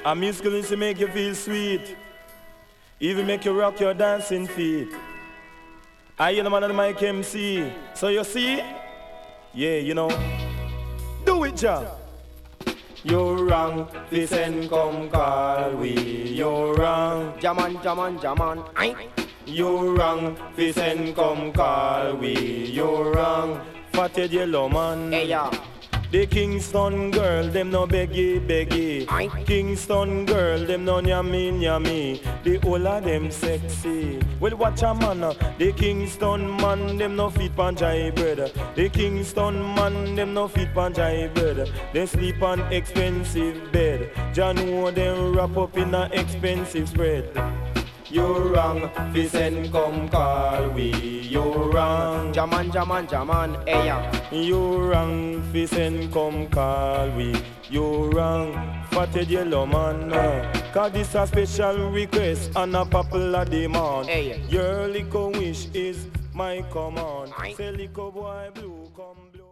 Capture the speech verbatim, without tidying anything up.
A musical is to make you feel sweet, even make you rock your dancing feet. I hear the man of the mic M C. So you see? Yeah, you know. Do it, Jah. You're wrong, fi send come call we. You're wrong, Jaman, Jaman, Jaman. Aye. you're wrong, fi send come call we. You're wrong, fatted yellow man. Hey, yeah. The Kingston girl, them no beggy, beggy. Aye. Kingston girl, them no yummy, yummy. The whole of them sexy. Well, watch a man, uh, the Kingston man, them no feet pan jai bread. The Kingston man, them no feet pan jai bread. They sleep on expensive bed. Jah know them wrap up in a expensive spread. You're wrong, fi send come call we. You're wrong, Jaman, Jaman, Jaman. Hey, yeah. you're wrong, fi send come call we. You're wrong, fatted yellow man. uh, Cause this a special request and a popular demand. Hey. Your little wish is my command. Aye. Say little boy blue come blue.